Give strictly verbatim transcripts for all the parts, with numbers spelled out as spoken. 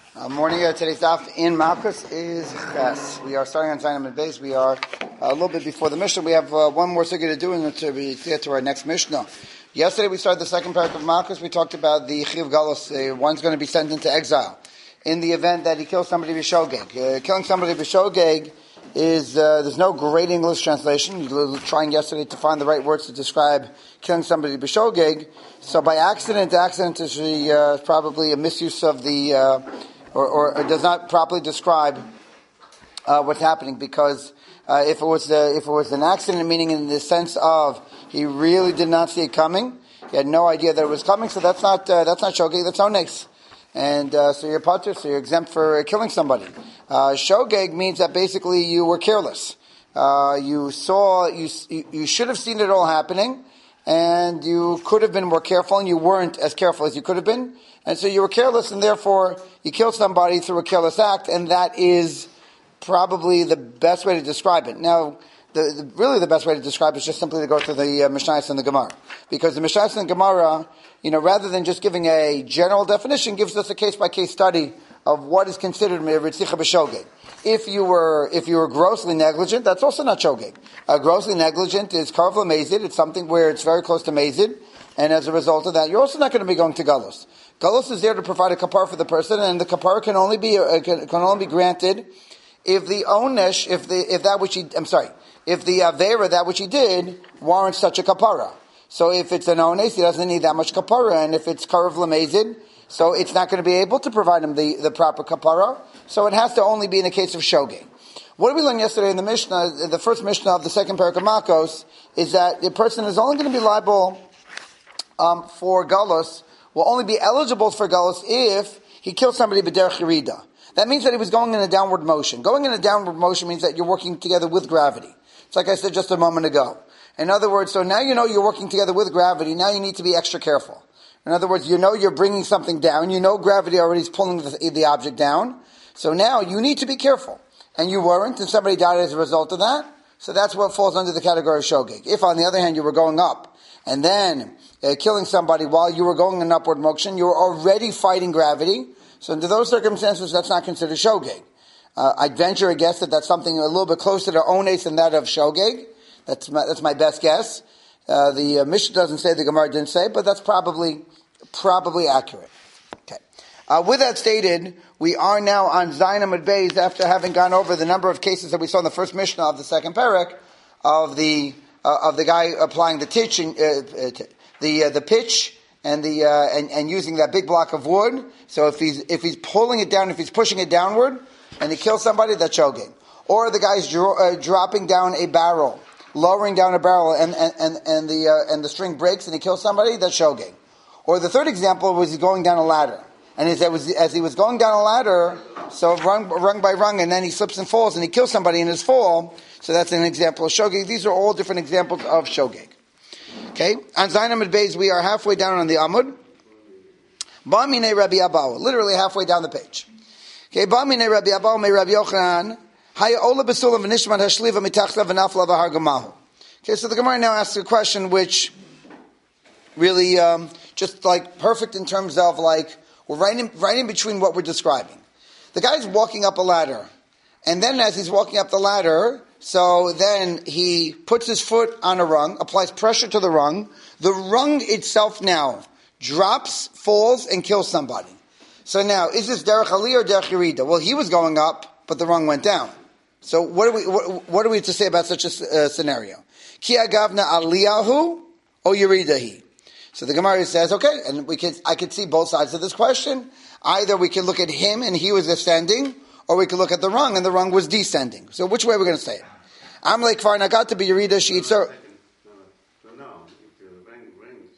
Uh, morning, uh, today's daf in Malchus is Ches. We are starting on Zayin and Beis. We are uh, a little bit before the Mishnah. We have uh, one more sugya to do and to be get to our next Mishnah. Yesterday we started the second parak of Malchus. We talked about the Chiv Galus. Uh, one's going to be sent into exile in the event that he kills somebody b'shogeg. Uh, killing somebody b'shogeg is, uh, there's no great English translation. You were trying yesterday to find the right words to describe killing somebody b'shogeg. So by accident, accident is uh, probably a misuse of the, uh, or, or does not properly describe uh, what's happening, because uh, if it was uh, if it was an accident, meaning in the sense of he really did not see it coming, he had no idea that it was coming, so that's not uh, that's not shogeg, that's ones, and uh, so you're patur, so you're exempt for uh, killing somebody. Uh, shogeg means that basically you were careless. Uh, you saw you you should have seen it all happening, and you could have been more careful, and you weren't as careful as you could have been. And so you were careless, and therefore you killed somebody through a careless act, and that is probably the best way to describe it. Now, the, the, really the best way to describe it is just simply to go to the uh, Mishnayos and the Gemara. Because the Mishnayos and the Gemara, you know, rather than just giving a general definition, gives us a case-by-case study of what is considered Ritzicha b'shogeg. If you were, if you were grossly negligent, that's also not shogeg. Uh, grossly negligent is karv l'mezid. It's something where it's very close to mezid. And as a result of that, you're also not going to be going to galus. Galus is there to provide a kapar for the person, and the kapar can only be uh, can, can only be granted if the onesh, if the if that which he, I'm sorry, if the avera, that which he did, warrants such a kapara. So if it's an ones, he doesn't need that much kapara, and if it's karv l'mezid, so it's not going to be able to provide him the, the proper kapara. So it has to only be in the case of shogeg. What did we learn yesterday in the Mishnah? The first Mishnah of the second parak of Makos is that the person is only going to be liable um, for galus. Will only be eligible for galus if he kills somebody b'derech yerida. That means that he was going in a downward motion. Going in a downward motion means that you're working together with gravity. It's like I said just a moment ago. In other words, so now you know you're working together with gravity. Now you need to be extra careful. In other words, you know you're bringing something down. You know gravity already is pulling the, the object down. So now you need to be careful. And you weren't, and somebody died as a result of that. So that's what falls under the category of shogeg. If, on the other hand, you were going up, and then uh, killing somebody while you were going in an upward motion, you were already fighting gravity. So under those circumstances, that's not considered shogeg. Uh, I'd venture a guess that that's something a little bit closer to ones than that of shogeg. That's my, that's my best guess. Uh, the uh, Mishnah doesn't say, the Gemara didn't say, but that's probably probably accurate. Okay. Uh, with that stated, we are now on Zayin Amud Beis after having gone over the number of cases that we saw in the first Mishnah of the second parak of the uh, of the guy applying the teaching, uh, uh, the uh, the pitch and the uh, and, and using that big block of wood. So if he's if he's pulling it down, if he's pushing it downward, and he kills somebody, that's shogeg. Or the guy's dro- uh, dropping down a barrel, lowering down a barrel, and and and, and the uh, and the string breaks, and he kills somebody, that's shogeg. Or the third example was he's going down a ladder, and as, was, as he was going down a ladder, so rung, rung by rung, and then he slips and falls, and he kills somebody in his fall. So that's an example of shogeg. These are all different examples of shogeg. Okay, on Zayin Amud Beis, we are halfway down on the Amud. Ba'minei Rabbi Abahu, literally halfway down the page. Okay, Ba'minei Rabbi Abahu me Rabbi Yochanan, Haya ola besulam v'nishmat hashliva mitachta v'nafla v'hargamahu. Okay, so the Gemara now asks a question which really um, just like perfect in terms of like we're right in, right in between what we're describing. The guy's walking up a ladder, and then as he's walking up the ladder, so then he puts his foot on a rung, applies pressure to the rung. The rung itself now drops, falls, and kills somebody. So now, is this derech aliyah or derech yerida? Well, he was going up, but the rung went down. So what are we what, what are we to say about such a uh, scenario? Ki agavna aliyahu o yeridahi. So the Gemara says, okay, and we can I could see both sides of this question. Either we can look at him and he was ascending, or we could look at the rung and the rung was descending. So which way are we going to say it? I'm like far nagat to be yerida sheitzer. No, no, if the ring rings,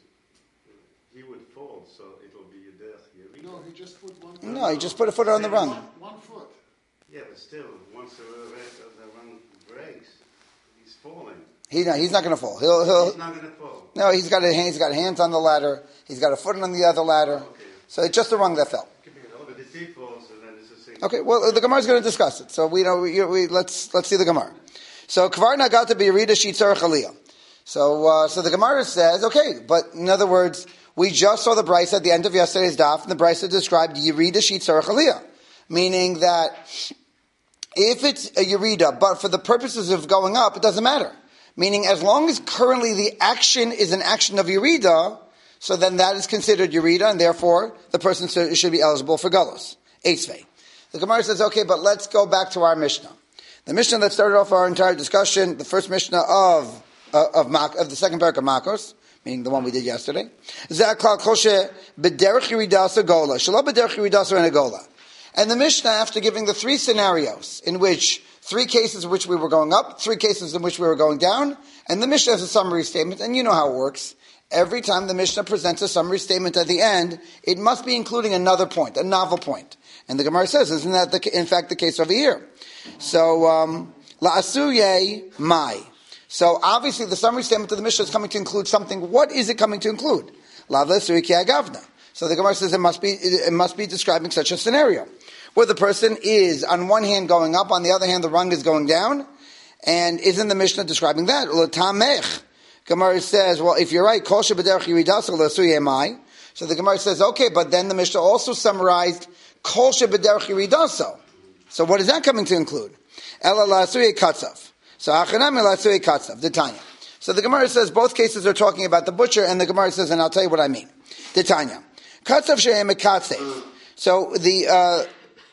he would fall, so it will be a derech yerida. No, he just put one foot. No, he just put a foot on the rung. One, one foot. Yeah, but still, once the, the rung breaks, he's falling. He, no, he's not going to fall. He'll, he'll, he's not going to fall. No, he's got a, he's got hands on the ladder. He's got a foot on the other ladder. Okay. So it's just the rung that fell. But if he falls, then it's the same. Okay, well, the Gemara is going to discuss it. So we know we, we let's let's see the Gemara. So kvar nagat to be yerida sheitzer chaliyah. So uh, so the Gemara says, okay, but in other words, we just saw the brisa at the end of yesterday's daf, and the brisa described yerida sheitzer chaliyah. Meaning that if it's a Yerida, but for the purposes of going up, it doesn't matter. Meaning as long as currently the action is an action of Yerida, so then that is considered Yerida, and therefore the person should be eligible for Galus. Eitzvei. The Gemara says, okay, but let's go back to our Mishnah. The Mishnah that started off our entire discussion, the first Mishnah of uh, of, Mak, of the second parak of Makos, meaning the one we did yesterday. And the Mishnah, after giving the three scenarios, in which, three cases in which we were going up, three cases in which we were going down, and the Mishnah has a summary statement, and you know how it works. Every time the Mishnah presents a summary statement at the end, it must be including another point, a novel point. And the Gemara says, isn't that the, in fact the case over here? So, um, la'asuye mai. So obviously the summary statement of the Mishnah is coming to include something. What is it coming to include? La v'la'asuye ki agavna. So the Gemara says it must be, it must be describing such a scenario, where the person is on one hand going up, on the other hand the rung is going down, and isn't the Mishnah describing that? L'tamech. Gemara says, well, if you're right, kol shebederech yiridasa la'asuye mai. So the Gemara says, okay, but then the Mishnah also summarized kol shebederech yiridasa. So what is that coming to include? Ela la'asuye katzav. So achanami la'asuye katzav. The Tanya. So the Gemara says both cases are talking about the butcher, and the Gemara says, and I'll tell you what I mean. The Tanya. Katzav she'em mekatzev. So the uh,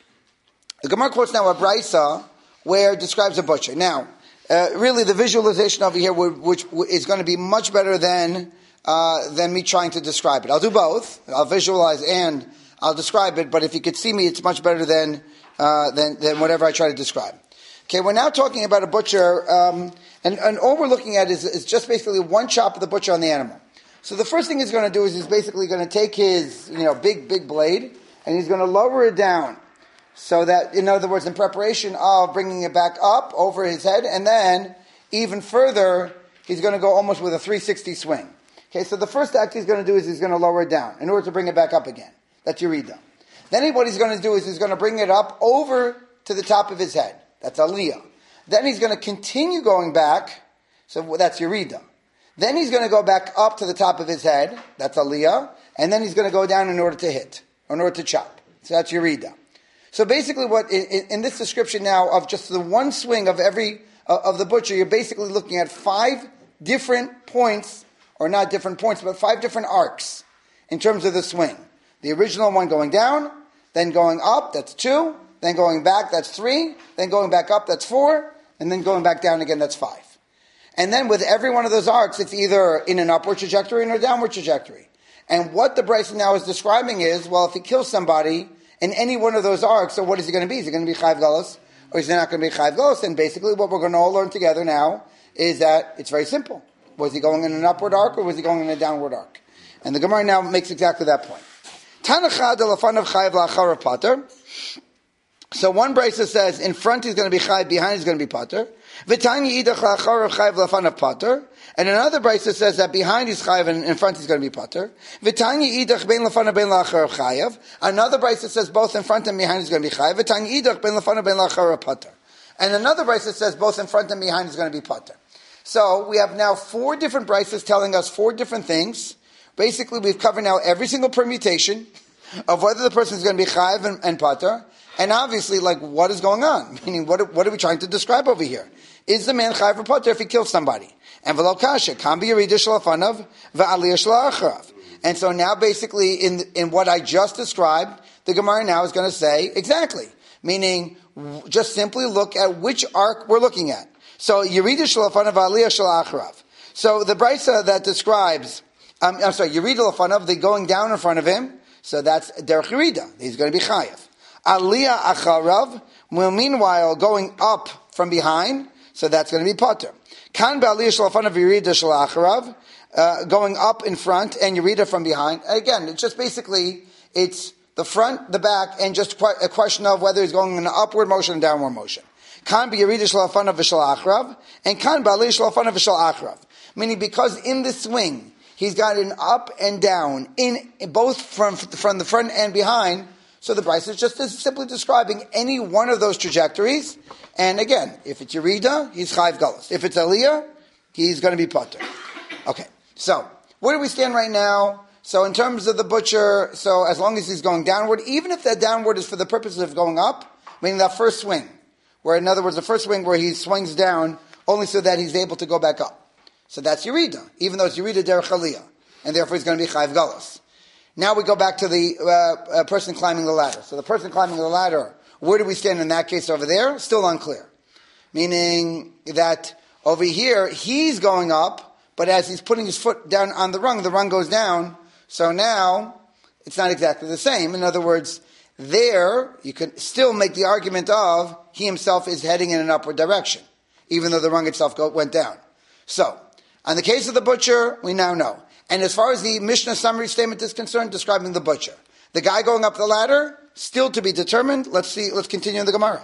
the Gemara quotes now a brisa where it describes a butcher. Now, uh, really, the visualization over here, would, which is going to be much better than uh, than me trying to describe it. I'll do both. I'll visualize and I'll describe it. But if you could see me, it's much better than uh, than than whatever I try to describe. Okay, we're now talking about a butcher, um, and, and all we're looking at is, is just basically one chop of the butcher on the animal. So the first thing he's going to do is he's basically going to take his, you know, big, big blade, and he's going to lower it down. So that, in other words, in preparation of bringing it back up over his head, and then, even further, he's going to go almost with a three sixty swing. Okay, so the first act he's going to do is he's going to lower it down in order to bring it back up again. That's Yerida. Then he, what he's going to do is he's going to bring it up over to the top of his head. That's Aliyah. Then he's going to continue going back, so that's Yerida. Then he's going to go back up to the top of his head. That's Aliyah. And then he's going to go down in order to hit, or in order to chop. So that's Yerida. So basically what, in, in this description now of just the one swing of every, uh, of the butcher, you're basically looking at five different points, or not different points, but five different arcs in terms of the swing. The original one going down, then going up, that's two, then going back, that's three, then going back up, that's four, and then going back down again, that's five. And then with every one of those arcs, it's either in an upward trajectory or a downward trajectory. And what the Bryson now is describing is, well, if he kills somebody in any one of those arcs, so what is he going to be? Is he going to be Chayv Galus, or is he not going to be Chayv Galus? And basically what we're going to all learn together now is that it's very simple. Was he going in an upward arc, or was he going in a downward arc? And the Gemara now makes exactly that point. Tanachad elafanav Chayv la'acharav pater. So one brisa says in front he's going to be Chayv, behind he's going to be pater. V'tanya idach la'acharav Chayv la'afanav pater. And another brisa says that behind he's Chayv and in front he's going to be pater. V'tanya idach ben la'afanav ben la'acharav Chayv. Another brisa says both in front and behind he's going to be Chayv. V'tanya idach ben la'afanav ben la'acharav pater. And another brisa says both in front and behind is going to be pater. So we have now four different brises telling us four different things. Basically, we've covered now every single permutation of whether the person is going to be Chayv and, and pater. And obviously, like, what is going on? Meaning, what, what are we trying to describe over here? Is the man Chayv or pater if he kills somebody? And v'lo kasha, kam b'yerida shlafanav, v'aliyah shlacharav. And so now basically, in in what I just described, the Gemara now is going to say, exactly. Meaning, just simply look at which arc we're looking at. So, Yerida Shalafanav Aliyah Shalacharav. So, the brisa that describes, um, I'm sorry, Yerida Lafanav, the going down in front of him, so that's Derech Yerida. He's going to be Chayav. Aliyah Acharav, well, meanwhile, going up from behind, so that's going to be Pater. Kan Ba'aliyah Shalafanav Yerida Shalacharav, uh, going up in front and Yerida from behind. Again, it's just basically, it's the front, the back, and just a question of whether he's going in an upward motion or downward motion. Kan b'yerida shalafanav v'shalachrav, and kan b'aliyah shalafanav v'shalachrav. Meaning, because in the swing he's got an up and down in both from from the front and behind. So the Bryce is just simply describing any one of those trajectories. And again, if it's yerida, he's chayv galus. If it's aliyah, he's going to be pater. Okay. So where do we stand right now? So in terms of the butcher, so as long as he's going downward, even if that downward is for the purpose of going up, meaning that first swing, where in other words, the first swing where he swings down only so that he's able to go back up. So that's Yerida, even though it's Yerida derech Aliyah, and therefore he's going to be Chayiv Galus. Now we go back to the uh, uh, person climbing the ladder. So the person climbing the ladder, where do we stand in that case over there? Still unclear. Meaning that over here, he's going up, but as he's putting his foot down on the rung, the rung goes down. So now, it's not exactly the same. In other words, there, you could still make the argument of he himself is heading in an upward direction, even though the rung itself go, went down. So, on the case of the butcher, we now know. And as far as the Mishnah summary statement is concerned, describing the butcher. The guy going up the ladder, still to be determined. Let's see, let's continue in the Gemara.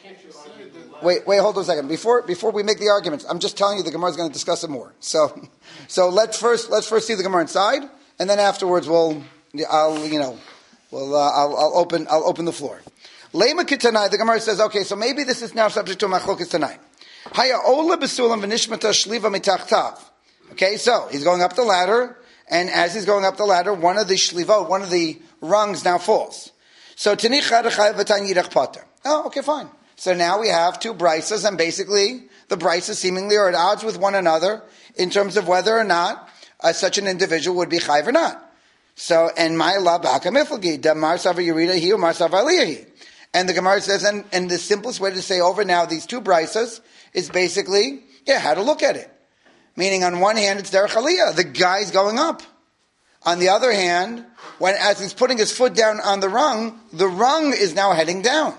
Wait, wait, hold on a second. Before before we make the arguments, I'm just telling you the Gemara is going to discuss it more. So, so let's first let's first see the Gemara inside, and then afterwards we'll I'll you know we'll uh, I'll, I'll open I'll open the floor. Lema Kitanai, the Gemara says, okay, so maybe this is now subject to a machlokas tonight. Haya ola besulam v'nishmata shliva mitachtav. Okay, so he's going up the ladder, and as he's going up the ladder, one of the shlivot, one of the rungs now falls. So tenicha dechayav v'tan yidach pater. Oh, okay, fine. So now we have two brises, and basically the brises seemingly are at odds with one another in terms of whether or not uh, such an individual would be chayiv or not. So, and my la baka miflagi, da mar savar yerida hi, mar savar aliyah. And the Gemara says, and, and the simplest way to say over now these two brises is basically, yeah, how to look at it. Meaning on one hand, it's derech aliyah, the guy's going up. On the other hand, when as he's putting his foot down on the rung, the rung is now heading down.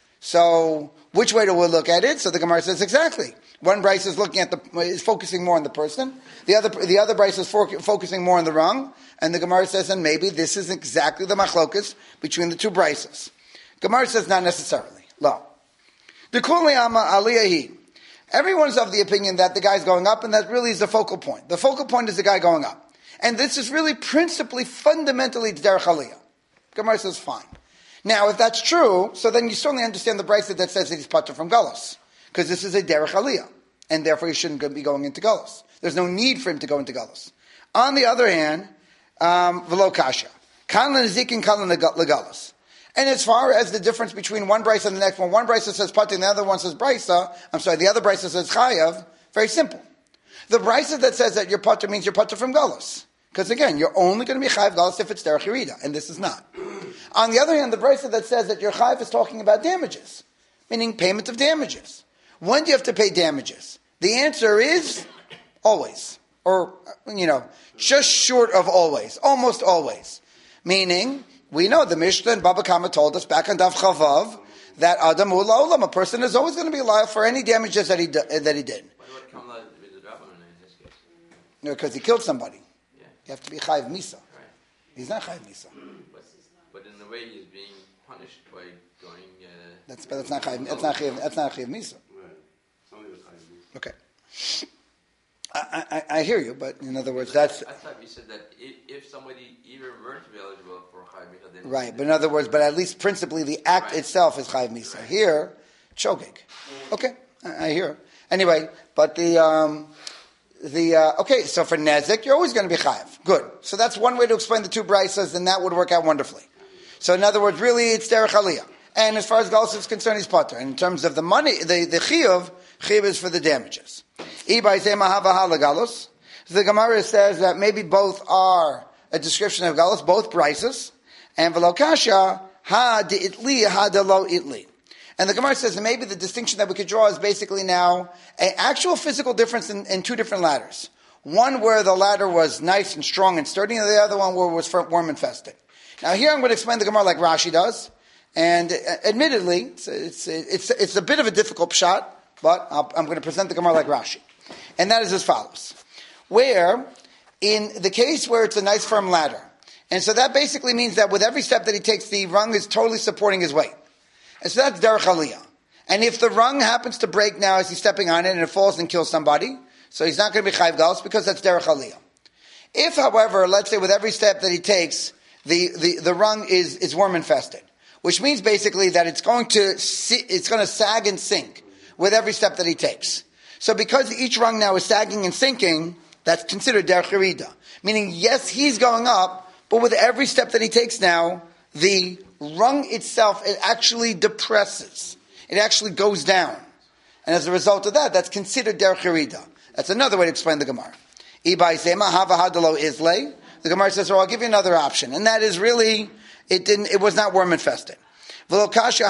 So, which way do we look at it? So the Gemara says exactly. One Bryce is looking at the, is focusing more on the person. The other, the other Bryce is for, focusing more on the rung. And the Gemara says, and maybe this is exactly the machlokas between the two Bryces. Gemara says, not necessarily. Lo. The Kulli Ama Aliyahi. Everyone's of the opinion that the guy's going up, and that really is the focal point. The focal point is the guy going up. And this is really principally, fundamentally, derech aliyah. Gemara says, fine. Now, if that's true, so then you certainly understand the brisa that says that he's patur from galus, because this is a derech aliyah, and therefore he shouldn't be going into galus. There's no need for him to go into galus. On the other hand, um, v'lo kasha, kan l'nezikin, kan l'galus. And as far as the difference between one brisa and the next one, one brisa says patur, and the other one says brisa. I'm sorry, the other brisa says chayav. Very simple. The brisa that says that you're patur means you're patur from galus. Because again, you're only going to be chayiv galus if it's derech yerida, and this is not. On the other hand, the brisa that says that your chayiv is talking about damages, meaning payment of damages. When do you have to pay damages? The answer is always, or you know, just short of always, almost always. Meaning, we know the Mishnah and Baba Kama told us back on Daf Chavav that Adam Ula Olam, a person is always going to be liable for any damages that he do, that he did. Why would it come out with the Rabbanan in this case? No, because he killed somebody. Yeah. You have to be chayiv misa. Right. He's not chayiv misa. But, but in a way, he's being punished by going. Uh, That's but that's not chayiv. That's not chayiv. That's not chayiv misa. Right. It's only the chayiv. Okay. I, I, I hear you, but in other words, that's I thought you said that if, if somebody even were to be eligible for chayiv misa, then right. But in other words, but at least principally, the act right. itself is chayiv misa. Here, chogig. Okay, I, I hear. Anyway, but the um, the uh, okay. So for nezik, you're always going to be chayiv. Good. So that's one way to explain the two brisas, and that would work out wonderfully. So in other words, really, it's derech aliyah. And as far as galus is concerned, he's patur. And in terms of the money, the the chiyuv, chiyuv is for the damages. So the Gemara says that maybe both are a description of galus, both brises, and velokasha ha de itli ha de lo itli. And the Gemara says that maybe the distinction that we could draw is basically now an actual physical difference in, in two different ladders. One where the ladder was nice and strong and sturdy, and the other one where it was worm infested. Now here I'm going to explain the Gemara like Rashi does, and uh, admittedly it's, it's it's it's a bit of a difficult shot, but I'll, I'm going to present the Gemara like Rashi. And that is as follows. Where, in the case where it's a nice firm ladder, and so that basically means that with every step that he takes, the rung is totally supporting his weight. And so that's derech aliyah. And if the rung happens to break now as he's stepping on it and it falls and kills somebody, so he's not going to be chayiv galus because that's derech aliyah. If, however, let's say with every step that he takes, the, the, the rung is, is worm infested, which means basically that it's going to it's going to sag and sink with every step that he takes. So because each rung now is sagging and sinking, that's considered derech yerida. Meaning, yes, he's going up, But with every step that he takes now, the rung itself, it actually depresses. It actually goes down. And as a result of that, that's considered derech yerida. That's another way to explain the Gemara. The Gemara says, well, I'll give you another option. And that is really, it didn't, it was not worm infested. But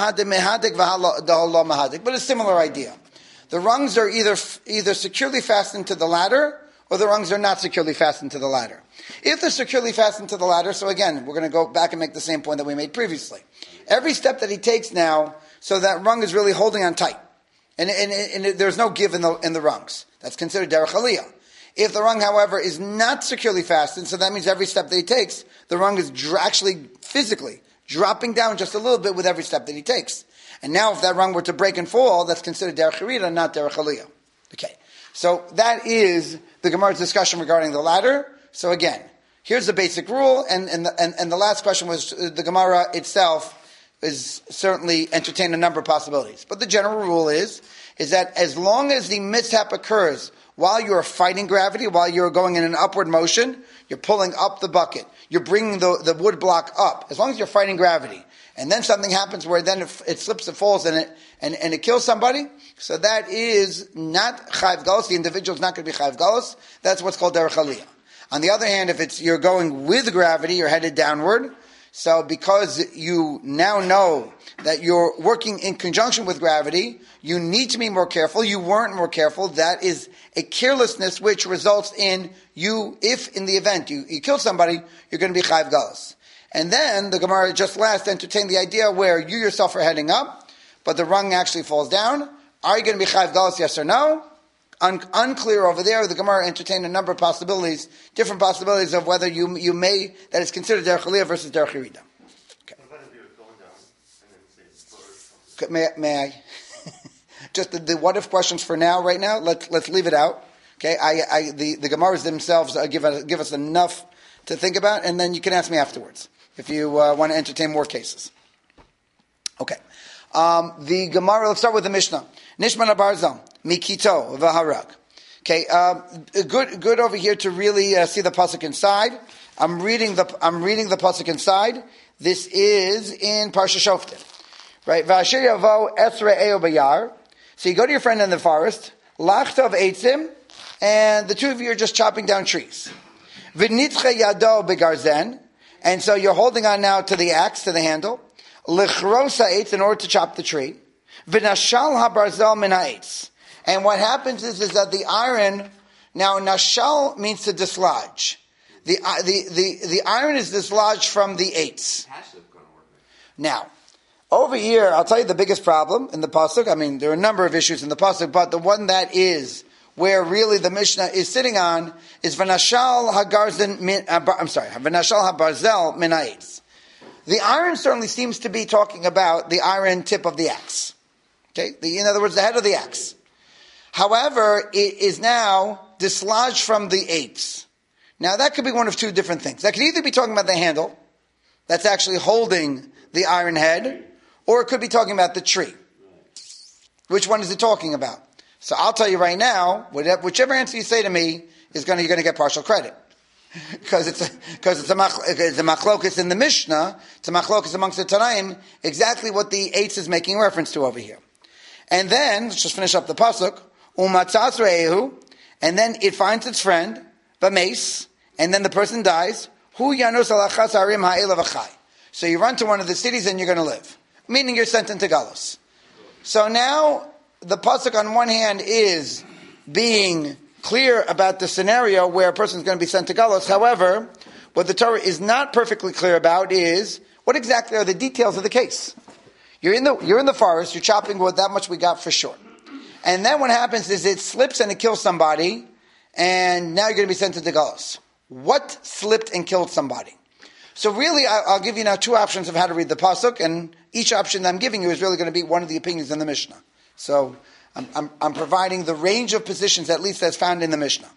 a similar idea. The rungs are either either securely fastened to the ladder, or the rungs are not securely fastened to the ladder. If they're securely fastened to the ladder, so again, we're going to go back and make the same point that we made previously. Every step that he takes now, so that rung is really holding on tight. And, and, and there's no give in the, in the rungs. That's considered derech aliyah. If the rung, however, is not securely fastened, so that means every step that he takes, the rung is dr- actually physically dropping down just a little bit with every step that he takes. And now if that rung were to break and fall, that's considered derech yerida, not derech aliyah. Okay. So that is the Gemara's discussion regarding the ladder. So again, here's the basic rule, and, and, the, and, and the last question was the Gemara itself is certainly entertain a number of possibilities. But the general rule is, is that as long as the mishap occurs while you're fighting gravity, while you're going in an upward motion, you're pulling up the bucket, you're bringing the, the wood block up, as long as you're fighting gravity, and then something happens where then it, it slips, it falls, and it, and, and it kills somebody, so that is not chayv galus, the individual is not going to be chayv galus, that's what's called derech aliyah. On the other hand, if it's you're going with gravity, you're headed downward, so because you now know that you're working in conjunction with gravity, you need to be more careful. You weren't more careful. That is a carelessness which results in you, if in the event you, you kill somebody, you're going to be chayv galus. And then the Gemara just last entertained the idea where you yourself are heading up, but the rung actually falls down. Are you going to be chayv galus, yes or no? Un- unclear over there. The Gemara entertained a number of possibilities, different possibilities of whether you you may, that is considered derech aliyah versus derech yerida. Okay. May, may I? Just the, the what if questions for now, right now. Let's let's leave it out. Okay. I, I the the Gemaras themselves uh, give us give us enough to think about, and then you can ask me afterwards if you uh, want to entertain more cases. Okay. Um, the Gemara. Let's start with the Mishnah. Nishman Abarzam Mikito Vaharag. Okay. Um, good good over here to really uh, see the pasuk inside. I'm reading the I'm reading the pasuk inside. This is in Parsha Shoftim. Right. V'asher yavo esre eo bayar. So you go to your friend in the forest, lachtav eitzim, and the two of you are just chopping down trees. V'nitcha yado begarzen, and so you're holding on now to the axe, to the handle. Lichros ha'etz, in order to chop the tree. V'nashal habarzel min ha'etz. And what happens is, is that the iron, now nashal means to dislodge. The, uh, the, the, the iron is dislodged from the eitz. Now, over here, I'll tell you the biggest problem in the pasuk. I mean, there are a number of issues in the pasuk, but the one that is where really the Mishnah is sitting on is v'nashal hagarzen min. Uh, I'm sorry, v'nashal habarzel min ha'etz. The iron certainly seems to be talking about the iron tip of the axe. Okay, the, in other words, the head of the axe. However, it is now dislodged from the eitz. Now, that could be one of two different things. That could either be talking about the handle that's actually holding the iron head, or it could be talking about the tree. Which one is it talking about? So I'll tell you right now, whichever answer you say to me is going to, you're going to get partial credit. Because it's a, because it's a, it's a machlokus in the Mishnah, it's a machlokus amongst the Tanaim, exactly what the eitz is making reference to over here. And then, let's just finish up the pasuk, umatzas re'ehu, and then it finds its friend, v'meis, and then the person dies, hu yanus alachas harim ha'elav achai. So you run to one of the cities and you're going to live. Meaning you're sent into galus. So now, the pasuk on one hand is being clear about the scenario where a person is going to be sent to galus. However, what the Torah is not perfectly clear about is what exactly are the details of the case. You're in the you're in the forest, you're chopping wood, that much we got for sure. And then what happens is it slips and it kills somebody, and now you're going to be sent into galus. What slipped and killed somebody? So really, I'll give you now two options of how to read the pasuk, and each option that I'm giving you is really going to be one of the opinions in the Mishnah. So I'm, I'm, I'm providing the range of positions, at least that's found in the Mishnah.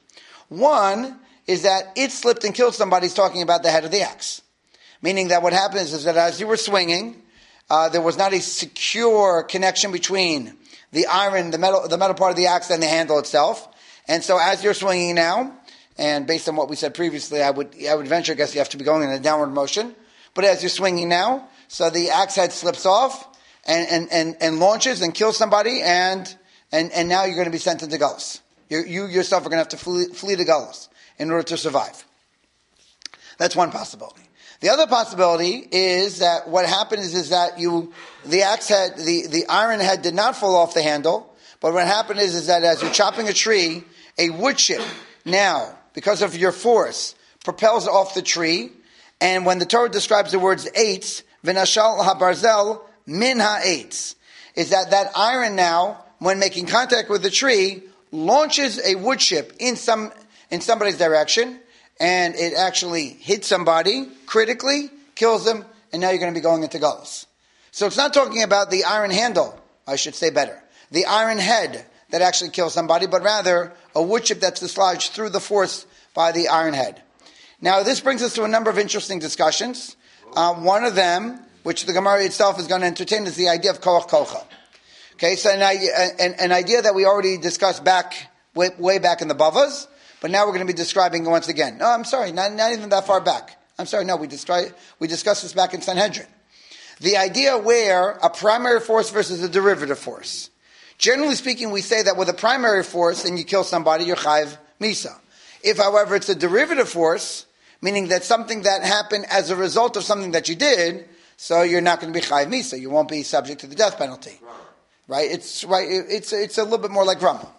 One is that it slipped and killed somebody is talking about the head of the axe. Meaning that what happens is that as you were swinging, uh, there was not a secure connection between the iron, the metal, the metal part of the axe and the handle itself. And so as you're swinging now, And based on what we said previously, I would I would venture, I guess you have to be going in a downward motion. But as you're swinging now, so the axe head slips off and, and, and, and launches and kills somebody, and, and, and now you're going to be sent into Galus. You, you yourself are going to have to flee, flee to Galus in order to survive. That's one possibility. The other possibility is that what happened is, is that you, the axe head, the, the iron head did not fall off the handle, but what happened is, is that as you're chopping a tree, a wood chip now, because of your force, propels off the tree, and when the Torah describes the words eitz, v'nashal habarzel min ha'etz, is that that iron now, when making contact with the tree, launches a wood chip in some in somebody's direction, and it actually hits somebody critically, kills them, and now you're going to be going into Galus. So it's not talking about the iron handle, I should say better, the iron head that actually kills somebody, but rather a wood chip that's dislodged through the force by the iron head. Now, this brings us to a number of interesting discussions. Uh, one of them, which the Gemara itself is going to entertain, is the idea of koach kocha. Okay, so an, an, an idea that we already discussed back way, way back in the Bavas, but now we're going to be describing once again. No, I'm sorry, not, not even that far back. I'm sorry, no, we, descri- we discussed this back in Sanhedrin. The idea where a primary force versus a derivative force. Generally speaking, we say that with a primary force and you kill somebody, you're chayiv misa. If, however, it's a derivative force, meaning that something that happened as a result of something that you did, so you're not going to be chayiv misa. You won't be subject to the death penalty. Right? It's right. It's it's a little bit more like Rama.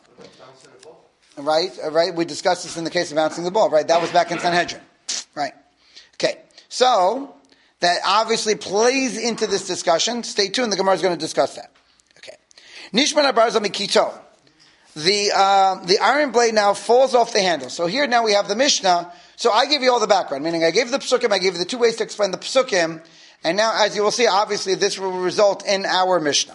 Right? Right? We discussed this in the case of bouncing the ball. Right? That was back in Sanhedrin. Right? Okay. So that obviously plays into this discussion. Stay tuned. The Gemara is going to discuss that. Okay. Nishman Abarza Mikito. The uh, the iron blade now falls off the handle. So here now we have the Mishnah. So I give you all the background, meaning I gave the Psukim, I gave you the two ways to explain the Psukim, and now as you will see, obviously this will result in our Mishnah.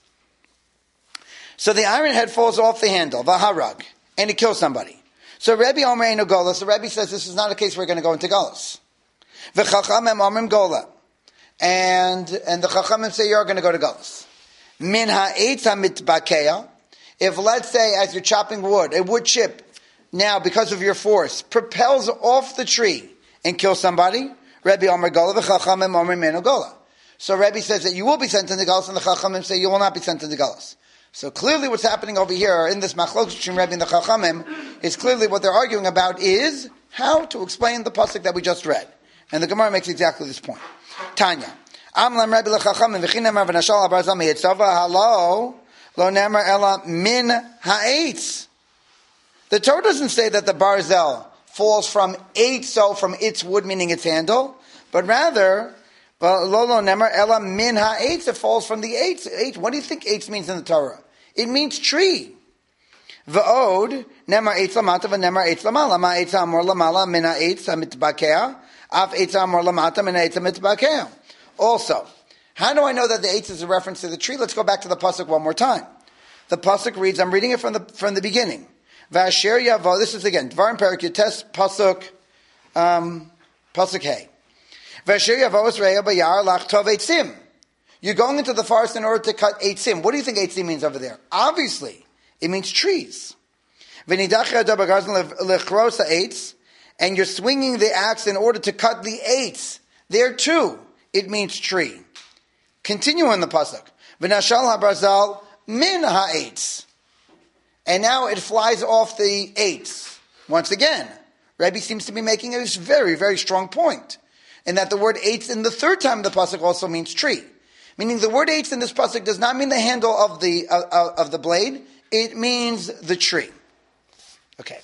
So the iron head falls off the handle, Vaharag, and it kills somebody. So Rebbe Omer Eino Gola, so Rebbe says this is not a case where we're going to go into Golas. V'chachamim Omrim Gola. And, and the Chachamim say you're going to go to Golas. Min ha'etz ha'mitbakeya. If, let's say, as you're chopping wood, a wood chip, now, because of your force, propels off the tree and kills somebody, Rebbe Omer Gola, v'chachamim Omer Eino Gola. So Rebbe says that you will be sent into Golas, and the Chachamim say you will not be sent into Golas. So clearly what's happening over here in this machlokes between Rebbe and the Chachamim is clearly what they're arguing about is how to explain the pasuk that we just read. And the Gemara makes exactly this point. Tanya. Amlam Rebbe leChachamim v'chinemar v'nashal habarzal miyitzava halo lo nemar ela min ha'etz. The Torah doesn't say that the barzel falls from eitz, so from its wood, meaning its handle, but rather lo lo nemar ela min ha'etz, it falls from the eitz. Eitz. What do you think eitz means in the Torah? It means tree. V'od nemar eitz lamata v'nemar eitz lamala ma eitz amor lamala min ha'etz ha'mitbakea af eitz amor lamata min ha'etz ha'mitbakea. Also, how do I know that the eitz is a reference to the tree? Let's go back to the pasuk one more time. The pasuk reads, I'm reading it from the from the beginning. Vasher yavo. This is again Dvarim Perek Yutes pasuk um, pasuk Hey. Vasher yavo esreya bayar lachtov eitzim. You're going into the forest in order to cut eitzim. What do you think eitzim means over there? Obviously, it means trees. V'nidach yado b'garzon lechros ha'eitz, and you're swinging the axe in order to cut the eitz. There too, it means tree. Continue in the pasuk. V'nashal habarzal min ha'eitz. And now it flies off the eitz. Once again, Rebbe seems to be making a very, very strong point. And that the word eitz in the third time of the pasuk also means tree. Meaning the word eitz in this pasuk does not mean the handle of the uh, of the blade. It means the tree. Okay.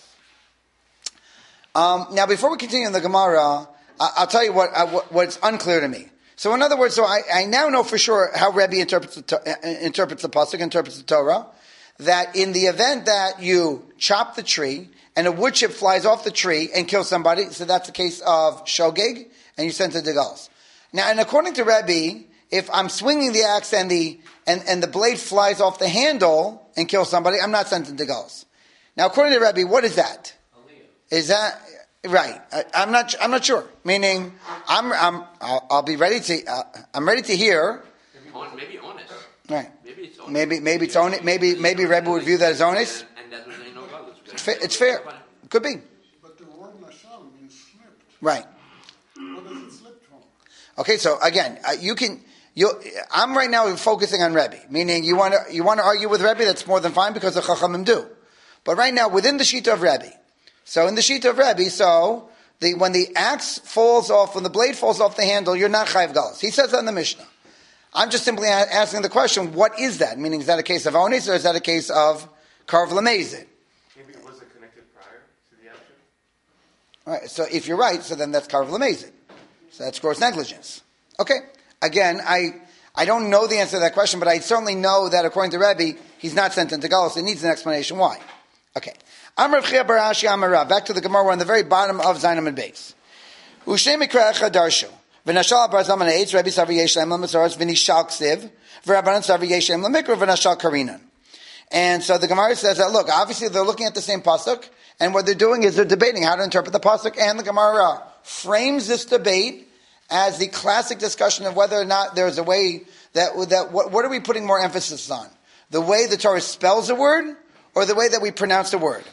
Um, now, before we continue in the Gemara, I, I'll tell you what, uh, what what's unclear to me. So, in other words, so I, I now know for sure how Rebbe interprets the, uh, interprets the pasuk, interprets the Torah. That in the event that you chop the tree and a wood chip flies off the tree and kills somebody, so that's the case of shogeg, and you send it to Galus. Now, and according to Rebbe, if I'm swinging the axe and the and, and the blade flies off the handle and kills somebody, I'm not sent to Galus. Now, according to Rebbe, what is that? Is that right? I, I'm not. I'm not sure. Meaning, I'm. I'm. I'll, I'll be ready to. Uh, I'm ready to hear. Maybe honest. Right. Maybe it's honest. Maybe maybe it's honest. Maybe maybe Rebbe would view that as honest. And that was no Galus. It's fair. It's fair. Could be. But the Right. What does it slip from? Okay, so again, uh, you can. You, I'm right now focusing on Rebbe, meaning you want to you want to argue with Rebbe. That's more than fine because the Chachamim do. But right now, within the Shita of Rebbe, so in the Shita of Rebbe, so the when the axe falls off, when the blade falls off the handle, you're not Chayiv Galus. He says that in the Mishnah. I'm just simply a- asking the question: what is that? Meaning, is that a case of onis or is that a case of karv lamezid? Maybe it wasn't connected prior to the action. All right. So if you're right, so then that's karv lamezid. So that's gross negligence. Okay. Again, I I don't know the answer to that question, but I certainly know that according to Rebbe, he's not sent into Galus. It needs an explanation why. Okay. Amar Rav Chia bar Ashi Amar Rav. Back to the Gemara. We're on the very bottom of Zainam and Beis. Ushem mikra echad darshu. V'nashal bar zaman eitz Rebbe savar yesh lehem l'masoros v'nishal ksiv v'rabbanan savar yesh lehem l'mikra v'nashal karinan. And so the Gemara says that, look, obviously they're looking at the same pasuk, and what they're doing is they're debating how to interpret the pasuk, and the Gemara frames this debate as the classic discussion of whether or not there's a way that, that what, what are we putting more emphasis on? The way the Torah spells a word or the way that we pronounce the word?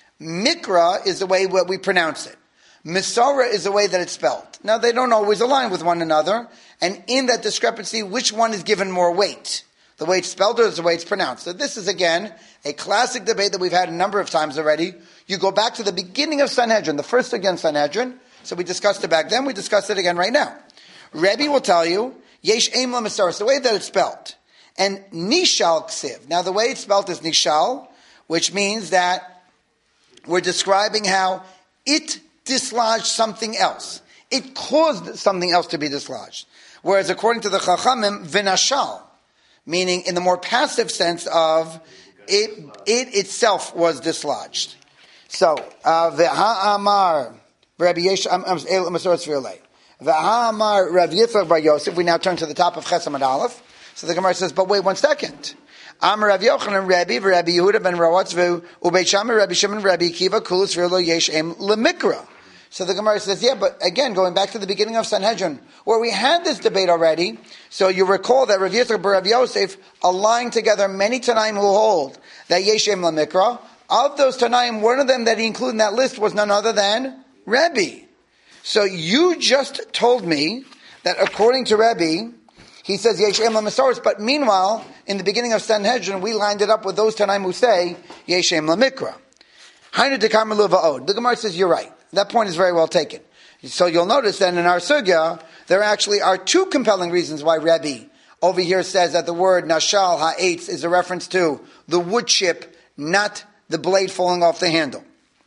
Mikra is the way that we pronounce it. Misora is the way that it's spelled. Now, they don't always align with one another, and in that discrepancy, which one is given more weight? The way it's spelled or the way it's pronounced? So this is, again, a classic debate that we've had a number of times already. You go back to the beginning of Sanhedrin, the first against Sanhedrin. So we discussed it back then, we discussed it again right now. Rebbe will tell you, Yesh Eim LaMasaros, the way that it's spelled. And Nishal Ksiv. Now the way it's spelled is Nishal, which means that we're describing how it dislodged something else. It caused something else to be dislodged. Whereas according to the Chachamim, Vinashal, meaning in the more passive sense of it, it itself was dislodged. So, uh, V'ha'amar, Rabbi Yesh, I'm Masoretz V'yolei. V'ha'amar Rav Yitzchak bar Yosef. We now turn to the top of Ches Amud Aleph. So the Gemara says, but wait one second. Amar Rav Yochanan Rabbi Rabbi Yehuda ben Rawatz Ubeit Shammai Rabbi Shimon Rabbi Kiva Kulus V'yolo Yesh Em Lemikra. So the Gemara says, yeah, but again, going back to the beginning of Sanhedrin, where we had this debate already. So you recall that Rav Yitzchak bar Rav Yosef aligned together many Tanaim who hold that Yesh Em Lemikra. Of those Tanaim, one of them that he included in that list was none other than Rebbe. So you just told me that according to Rebbe, he says Yesh Em LaMasoros, but meanwhile, in the beginning of Sanhedrin, we lined it up with those Tanaim who say Yesh Em LaMikra. Hainu dekar melu va'od. The Gemara says you're right. That point is very well taken. So you'll notice that in our sugya, there actually are two compelling reasons why Rebbe over here says that the word Nashal Ha'etz is a reference to the wood chip, not the blade falling off the handle.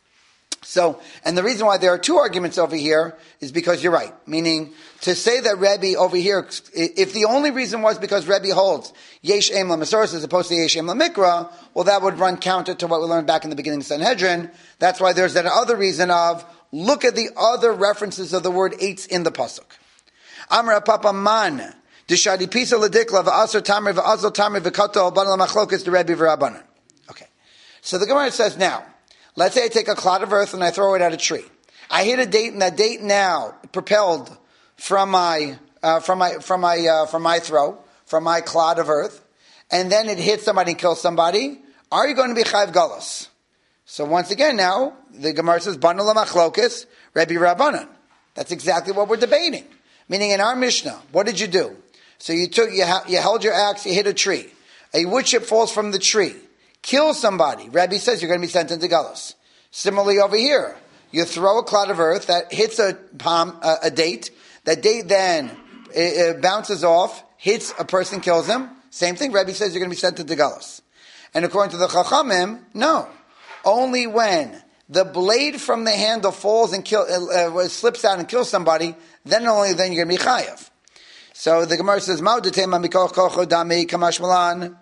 So, and the reason why there are two arguments over here is because you're right. Meaning, to say that Rebbe over here, if the only reason was because Rebbe holds Yesh Em LaMasoros as opposed to Yesh Em LaMikra, well, that would run counter to what we learned back in the beginning of Sanhedrin. That's why there's that other reason of, look at the other references of the word eitz in the pasuk. Amra Papa Man, Dishadi Pisa Ladikla, V'asar Tamri, V'azal Tamri, V'kato, Alban LaMachlokas, the Rebbe V'Rabbanan. Okay. So the Gemara says now, let's say I take a clod of earth and I throw it at a tree. I hit a date, and that date now propelled from my uh, from my from my uh, from my throw, from my clod of earth, and then it hits somebody and kills somebody. Are you going to be chayv galus? So once again, now the Gemara says banu lamachlokas Rebbe Rabbanan. That's exactly what we're debating. Meaning, in our Mishnah, what did you do? So you took you, ha- you held your axe, you hit a tree. A wood chip falls from the tree. Kill somebody. Rabbi says you're going to be sent into galus. Similarly over here, you throw a clod of earth that hits a palm, uh, a date. That date then it, it bounces off, hits a person, kills him. Same thing. Rabbi says you're going to be sent into galus. And according to the Chachamim, no. Only when the blade from the handle falls and kill, uh, uh, slips out and kills somebody, then only then you're going to be chayav. So the Gemara says, "Ma'u detema mikoch kocho dami kamash malan."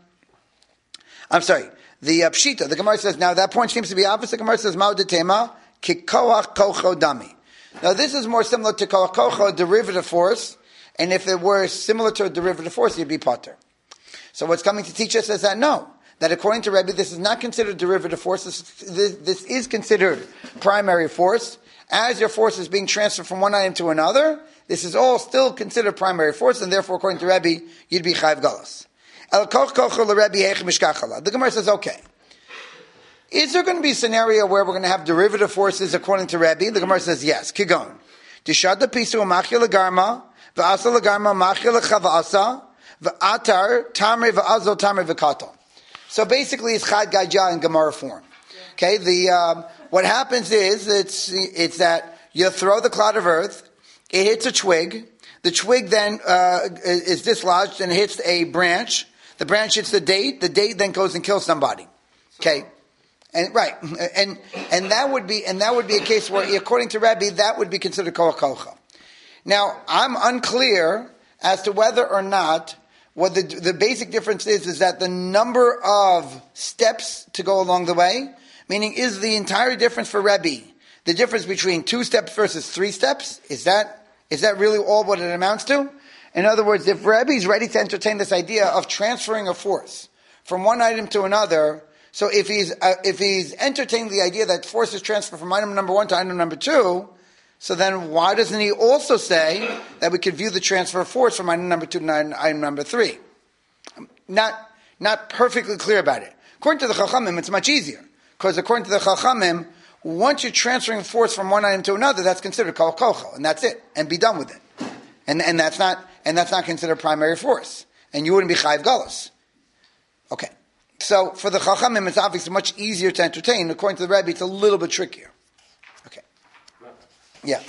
I'm sorry. The uh, Pshita, the Gemara says, now that point seems to be opposite. The Gemara says, Ma'u detema kikoach kocho dami. Now this is more similar to koach kocho, derivative force, and if it were similar to a derivative force, you'd be potter. So what's coming to teach us is that no, that according to Rebbe, this is not considered derivative force, this, this, this is considered primary force. As your force is being transferred from one item to another, this is all still considered primary force, and therefore according to Rebbe, you'd be chayv galus. The Gemara says, okay, is there going to be a scenario where we're going to have derivative forces according to Rebbe? The Gemara says, yes. Kigon. Dishad pisu machil lagarma, v'asa lagarma machil lechavasa, v'atar tamre v'azo tamre v'kato. So basically, it's chad gaja in Gemara form. Okay, the um, what happens is it's it's that you throw the clod of earth, it hits a twig, the twig then uh, is dislodged and hits a branch. The branch hits the date, the date then goes and kills somebody. Okay. And right, and and that would be and that would be a case where, according to Rabbi, that would be considered koach kocha. Now, I'm unclear as to whether or not what the the basic difference is is that the number of steps to go along the way, meaning is the entire difference for Rabbi the difference between two steps versus three steps? Is that is that really all what it amounts to? In other words, if Rabbi is ready to entertain this idea of transferring a force from one item to another. So if he's uh, if he's entertaining the idea that force is transferred from item number one to item number two, so then why doesn't he also say that we could view the transfer of force from item number two to item number three? Not not perfectly clear about it. According to the Chachamim, it's much easier because according to the Chachamim, once you're transferring force from one item to another, that's considered kol kocho, and that's it, and be done with it. And and that's not and that's not considered primary force, and you wouldn't be chayiv galus. Okay. So for the Chachamim, it's obviously much easier to entertain. According to the Rebbe, it's a little bit trickier. Okay. Yeah.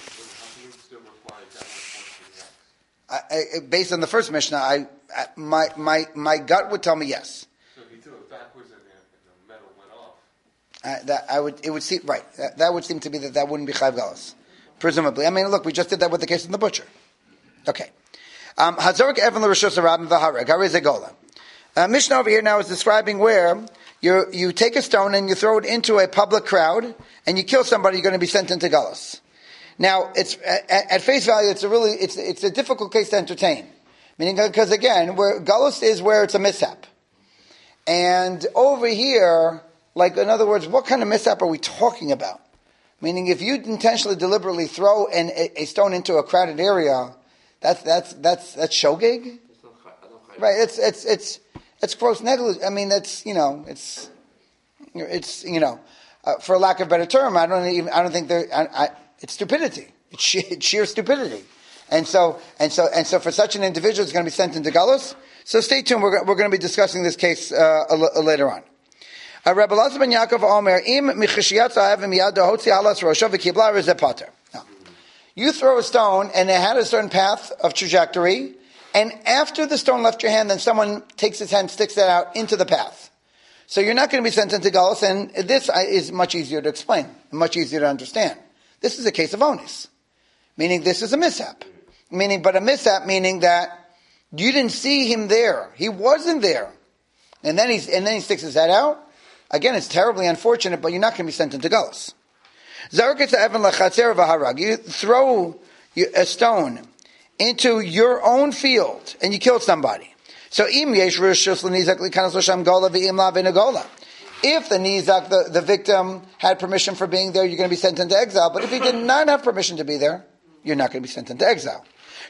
I, I, based on the first Mishnah, I, I my my my gut would tell me yes. So if he threw it backwards and the, and the metal went off. Uh, that I would it would seem right. That, that would seem to be that that wouldn't be chayv galus, presumably. I mean, look, we just did that with the case of the butcher. Okay. Um, Hazorik Evan l'Rishus Rabim v'Hareg Harizegola. Uh, Mishnah over here now is describing where you you take a stone and you throw it into a public crowd and you kill somebody, you're going to be sent into galus. Now, it's at, at face value, it's a really it's it's a difficult case to entertain, meaning because again, where galus is where it's a mishap, and over here, like in other words, what kind of mishap are we talking about? Meaning, if you intentionally, deliberately throw an, a, a stone into a crowded area, that's that's that's that's shogeg, right? It's it's it's. It's gross negligence. I mean, that's you know, it's it's you know, uh, for lack of a better term, I don't even I don't think there. I, I, it's stupidity. It's sheer, it's sheer stupidity, and so and so and so for such an individual, it's going to be sent into galus. So stay tuned. We're we're going to be discussing this case uh, a, a later on. Uh, Rabbi Elazar ben Yaakov Omer im michashiyat za'av miyad hotzi halas roshav v'kibla rezepater. Now, you throw a stone and it had a certain path of trajectory. And after the stone left your hand, then someone takes his hand, sticks that out into the path. So you're not going to be sent into galus, and this is much easier to explain, much easier to understand. This is a case of onus, meaning this is a mishap. Meaning, but a mishap meaning that you didn't see him there. He wasn't there. And then he's, and then he sticks his head out. Again, it's terribly unfortunate, but you're not going to be sent into galus. You throw a stone into your own field, and you killed somebody. So, if the nizak, the, the victim, had permission for being there, you're going to be sent into exile. But if he did not have permission to be there, you're not going to be sent into exile.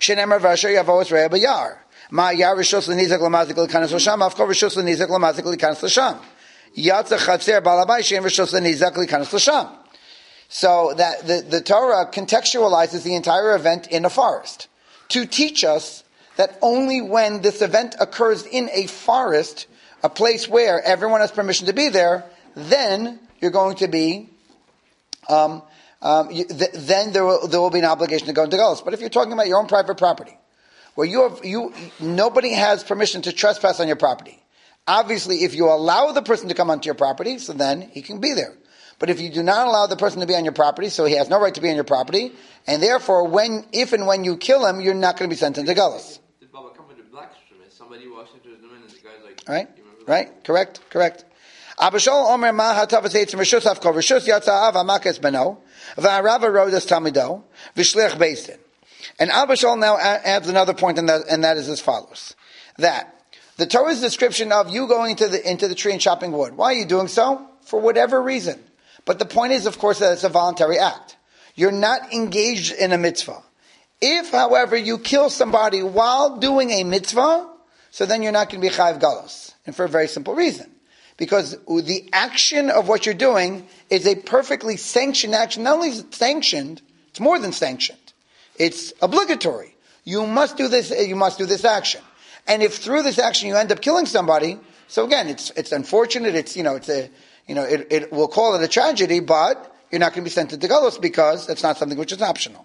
So that the, the Torah contextualizes the entire event in a forest, to teach us that only when this event occurs in a forest, a place where everyone has permission to be there, then you're going to be, um, um, you, th- then there will, there will be an obligation to go into galus. But if you're talking about your own private property, where you have, you, nobody has permission to trespass on your property. Obviously, if you allow the person to come onto your property, so then he can be there. But if you do not allow the person to be on your property, so he has no right to be on your property, and therefore, when, if and when you kill him, you're not going to be sent into galus. Did Baba come with the black stream? Somebody walks into his domain and the guy's like, right, right, correct, correct. Abishol Omer Ma Hatavas Eitzim Rishus Avko Rishus Yatza Av Amakes Beno VaRava Rodas Tamido V'Shliach Beistin. And Abishol now adds another point, and that, and that is as follows: that the Torah's description of you going to the into the tree and chopping wood. Why are you doing so? For whatever reason. But the point is, of course, that it's a voluntary act. You're not engaged in a mitzvah. If, however, you kill somebody while doing a mitzvah, so then you're not going to be chayiv galus. And for a very simple reason. Because the action of what you're doing is a perfectly sanctioned action. Not only is it sanctioned, it's more than sanctioned. it's obligatory. You must do this, you must do this action. And if through this action you end up killing somebody, so again, it's, it's unfortunate, it's, you know, it's a, you know, it, it, we'll call it a tragedy, but you're not going to be sent to Galus because that's not something which is optional.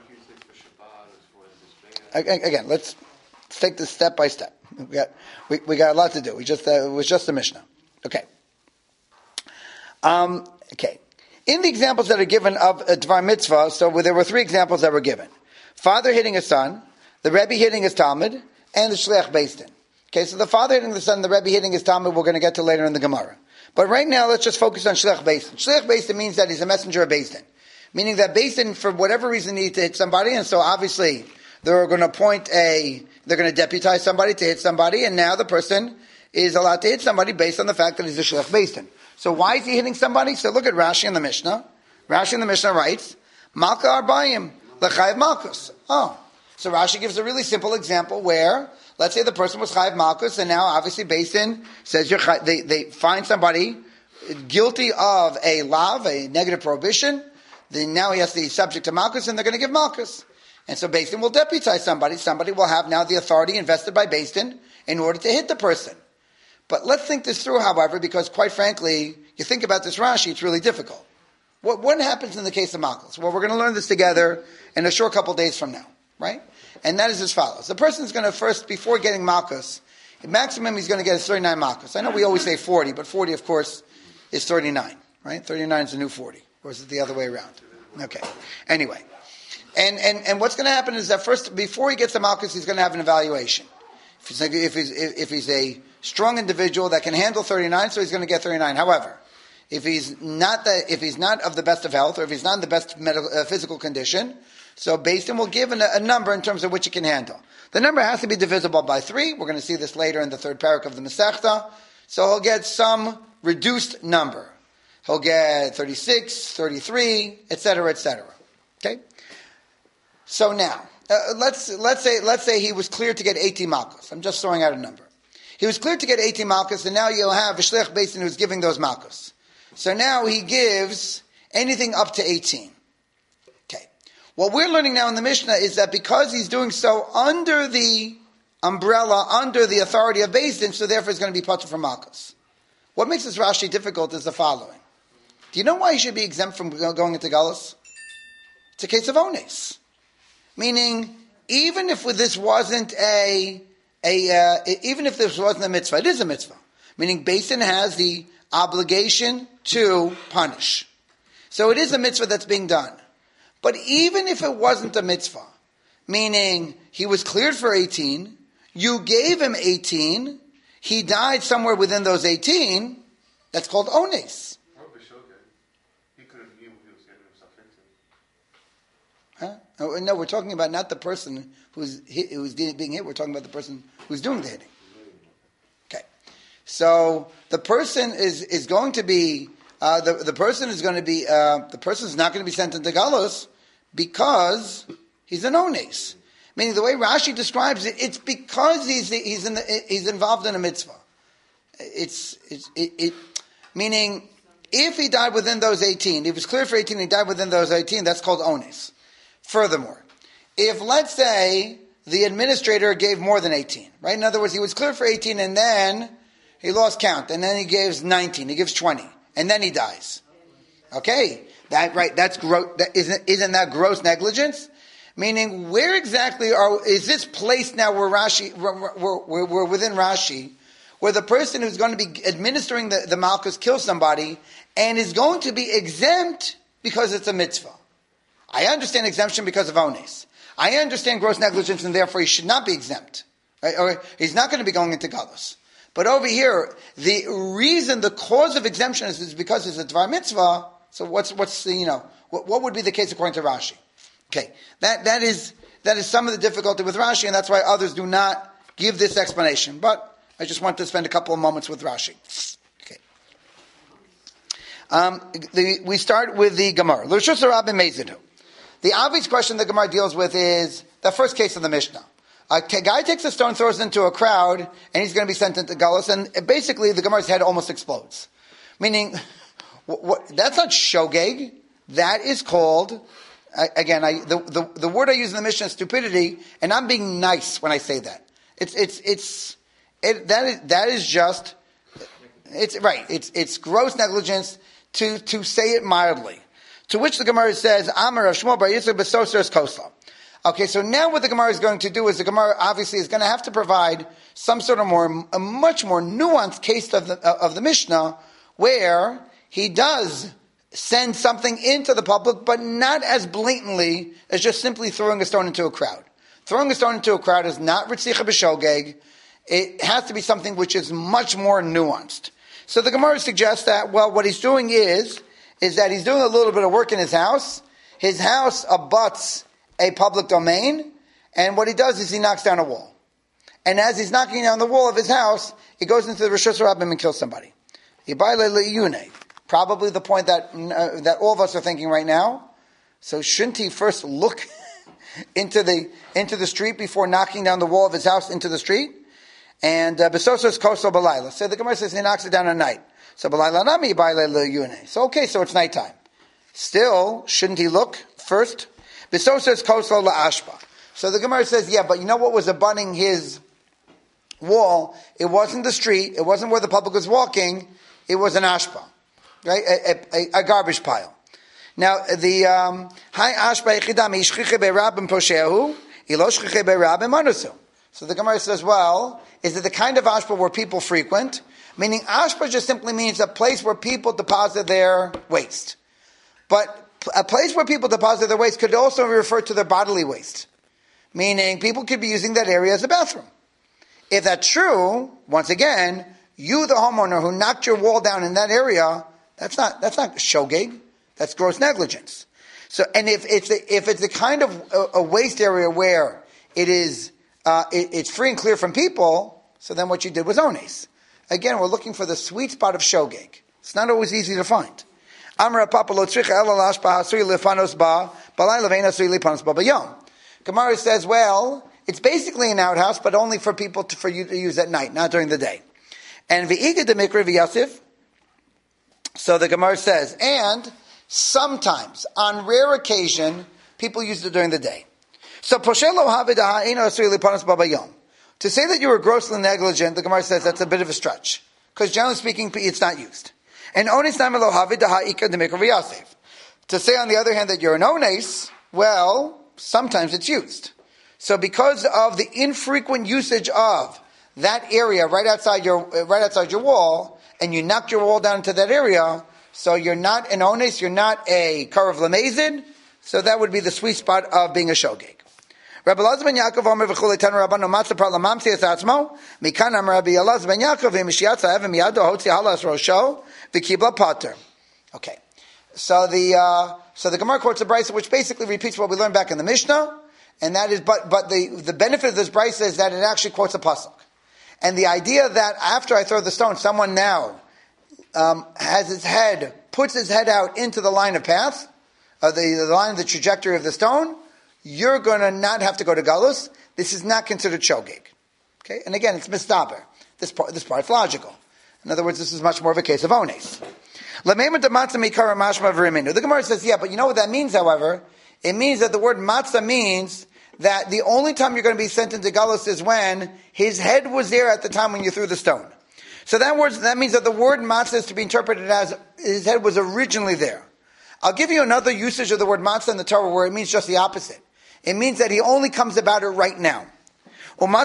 Again, let's, let's take this step by step. We got, we, we got a lot to do. We just, uh, it was just a Mishnah. Okay. Um, okay. In the examples that are given of a Dvar Mitzvah, so there were three examples that were given. Father hitting his son, the Rebbe hitting his Talmud, and the Shliach Beis Din. Okay, so the father hitting the son, the Rebbe hitting his Talmud, we're going to get to later in the Gemara. But right now, let's just focus on Shliach Beis Din. Shliach Beis Din means that he's a messenger of Beis Din. Meaning that Beis Din, for whatever reason, needs to hit somebody, and so obviously, they're going to appoint a, they're going to deputize somebody to hit somebody, and now the person is allowed to hit somebody based on the fact that he's a Shliach Beis Din. So why is he hitting somebody? So look at Rashi in the Mishnah. Rashi in the Mishnah writes, Malka Arbayim, L'chayev Malkus. Oh. So Rashi gives a really simple example where, let's say the person was Chayev Malkus, and now obviously Beis Din says you're, they, they find somebody guilty of a lav, a negative prohibition, then now he has to be subject to Malkus, and they're going to give Malkus. And so Beis Din will deputize somebody. Somebody will have now the authority invested by Beis Din in order to hit the person. But let's think this through, however, because quite frankly, you think about this Rashi, it's really difficult. What, what happens in the case of Malkus? Well, we're going to learn this together in a short couple days from now, right? And that is as follows. The person's going to first, before getting Malkus, maximum he's going to get is thirty-nine Malkus. I know we always say forty, but forty, of course, is thirty-nine, right? thirty-nine is the new forty. Or is it the other way around? Okay. Anyway. And, and, and what's going to happen is that first, before he gets the Malkus, he's going to have an evaluation. If he's, if he's, if he's a strong individual that can handle thirty-nine, so he's going to get thirty-nine. However, if he's not the, if he's not of the best of health, or if he's not in the best medical, uh, physical condition, so Beis Din will give an, a number in terms of which he can handle. The number has to be divisible by three. We're going to see this later in the third parak of the Masechta. So he'll get some reduced number. He'll get thirty-six, thirty-three, et cetera, et cetera. Okay. So now, uh, let's let's say let's say he was cleared to get eighteen malchus. I'm just throwing out a number. He was cleared to get eighteen malchus, and now you'll have a shliach Beis Din who's giving those malchus. So now he gives anything up to eighteen. Okay. What we're learning now in the Mishnah is that because he's doing so under the umbrella, under the authority of Beis Din, so therefore he's going to be patur from malchus. What makes this Rashi difficult is the following. Do you know why he should be exempt from going into galus? It's a case of ones. Meaning, even if this wasn't a, a uh, even if this wasn't a mitzvah, it is a mitzvah. Meaning, Beis Din has the obligation to punish. So it is a mitzvah that's being done. But even if it wasn't a mitzvah, meaning he was cleared for eighteen, you gave him eighteen, he died somewhere within those eighteen, that's called ones. Huh? No, no, we're talking about not the person who's hit, who's being hit. We're talking about the person who's doing the hitting. Okay, so the person is is going to be uh, the the person is going to be uh, the person is not going to be sent into galus because he's an ones. Meaning the way Rashi describes it, it's because he's he's in the, he's involved in a mitzvah. It's it's it, it meaning if he died within those eighteen, he was clear for eighteen, he died within those eighteen. That's called ones. Furthermore, if let's say the administrator gave more than eighteen, right? In other words, he was clear for eighteen and then he lost count and then he gives nineteen, he gives twenty and then he dies. Okay, that right? That's gross. That isn't isn't that gross negligence? Meaning, where exactly are is this place now? Where Rashi, we're, we're, we're within Rashi, where the person who's going to be administering the, the malchus kills somebody and is going to be exempt because it's a mitzvah. I understand exemption because of ones. I understand gross negligence and therefore he should not be exempt. Right? Or he's not going to be going into galus. But over here, the reason, the cause of exemption is, is because it's a dvar mitzvah. So what's, what's the, you know, what, what would be the case according to Rashi? Okay. That, that is, that is some of the difficulty with Rashi, and that's why others do not give this explanation. But I just want to spend a couple of moments with Rashi. Okay. Um, the, we start with the Gemara. L'reshus Rabbi Mezidu. The obvious question the Gemara deals with is the first case of the Mishnah. A guy takes a stone, throws it into a crowd, and he's going to be sent into galus, and basically the Gemara's head almost explodes. Meaning, what, what, that's not shogeg. That is called I, again, I, the, the, the word I use in the Mishnah is stupidity, and I'm being nice when I say that. It's, it's, it's, it, that is, that is just, it's, right, it's, it's gross negligence to, to say it mildly. To which the Gemara says, Amar Rav Shmuel bar Yitzchak b'soseres kosla. Okay, so now what the Gemara is going to do is the Gemara obviously is going to have to provide some sort of more, a much more nuanced case of the, of the Mishnah, where he does send something into the public, but not as blatantly as just simply throwing a stone into a crowd. Throwing a stone into a crowd is not ritzicha b'shogeg. It has to be something which is much more nuanced. So the Gemara suggests that, well, what he's doing is, is that he's doing a little bit of work in his house. His house abuts a public domain, and what he does is he knocks down a wall. And as he's knocking down the wall of his house, he goes into the Rishus Rabbim and kills somebody. Probably the point that uh, that all of us are thinking right now. So shouldn't he first look into the into the street before knocking down the wall of his house into the street? And besosos koso balayla. So the Gemara says he knocks it down at night. So balayla nami balayla yune. So okay, so it's nighttime. Still, shouldn't he look first? Besosos koso la ashpa. So the Gemara says, yeah, but you know what was abutting his wall? It wasn't the street. It wasn't where the public was walking. It was an ashpa. Right, a, a, a garbage pile. Now the high ashba echidam ishchiche be'rabim poshehu iloshchiche be'rabim manusu. So the Gemara says, well, is it the kind of ashba where people frequent? Meaning ashba just simply means a place where people deposit their waste. But a place where people deposit their waste could also refer to their bodily waste. Meaning people could be using that area as a bathroom. If that's true, once again, you the homeowner who knocked your wall down in that area, That's not that's not shogeg. That's gross negligence. So, and if it's the, if it's the kind of a, a waste area where it is uh, it, it's free and clear from people, so then what you did was ones. Again, we're looking for the sweet spot of shogeg. It's not always easy to find. Amra papa lo tzricha ela lashpa hasui lefanos ba balay levein hasui lefanos ba bayom. Gemara says, well, it's basically an outhouse, but only for people to, for you to use at night, not during the day. And v'iga de mikra v'yasif. So the Gemara says, and sometimes, on rare occasion, people use it during the day. So to say that you were grossly negligent, the Gemara says that's a bit of a stretch, because generally speaking, it's not used. And to say, on the other hand, that you're an ones, well, sometimes it's used. So because of the infrequent usage of that area right outside your right outside your wall, and you knocked your wall down into that area, so you're not an ones, you're not a karav lamezid, so that would be the sweet spot of being a shogeg. Rabbi Elazar ben Yaakov Omer v'chulei tanu Rabbanu matzah prat lamamtzi es atzmo mikan am Rabbi Elazar ben Yaakov v'mishiyatza evim yado hotzi halas rosho v'kibla pater. Okay, so the uh, so the Gemara quotes a brisa which basically repeats what we learned back in the Mishnah, and that is, but but the the benefit of this brisa is that it actually quotes a pasuk. And the idea that after I throw the stone, someone now um, has his head, puts his head out into the line of path, uh, the, the line of the trajectory of the stone, you're going to not have to go to galus. This is not considered shogeg. Okay, and again, it's mistaber. This part, this part's logical. In other words, this is much more of a case of ones. The Gemara says, yeah, but you know what that means, however? It means that the word matzah means that the only time you're going to be sent into galus is when his head was there at the time when you threw the stone. So that words, that means that the word matzah is to be interpreted as his head was originally there. I'll give you another usage of the word matzah in the Torah where it means just the opposite. It means that he only comes about it right now. Uh,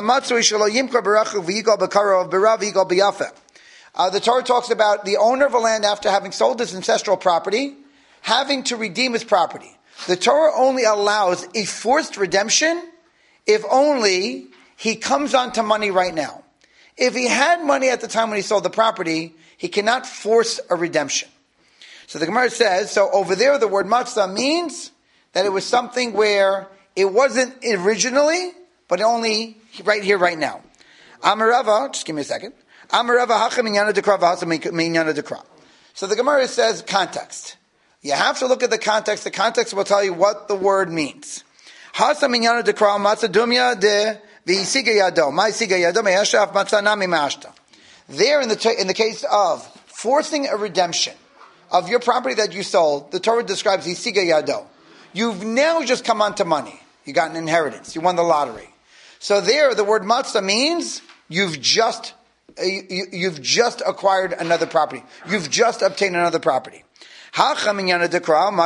the Torah talks about the owner of a land after having sold his ancestral property, having to redeem his property. The Torah only allows a forced redemption if only he comes onto money right now. If he had money at the time when he sold the property, he cannot force a redemption. So the Gemara says, so over there the word matzah means that it was something where it wasn't originally, but only right here, right now. Amarava, just give me a second. Amarava hacha minyana dekra v'hasa minyana dekra. So the Gemara says context. You have to look at the context. The context will tell you what the word means. Hasa minyana dekra matzah dumya de v'isiga yado. Ma isiga yado me'eshaf matzah nami ma'ashta. There in the t- in the case of forcing a redemption of your property that you sold, the Torah describes isiga yado. You've now just come onto money. You got an inheritance. You won the lottery. So there, the word matzah means you've just uh, you, you've just acquired another property. You've just obtained another property. On the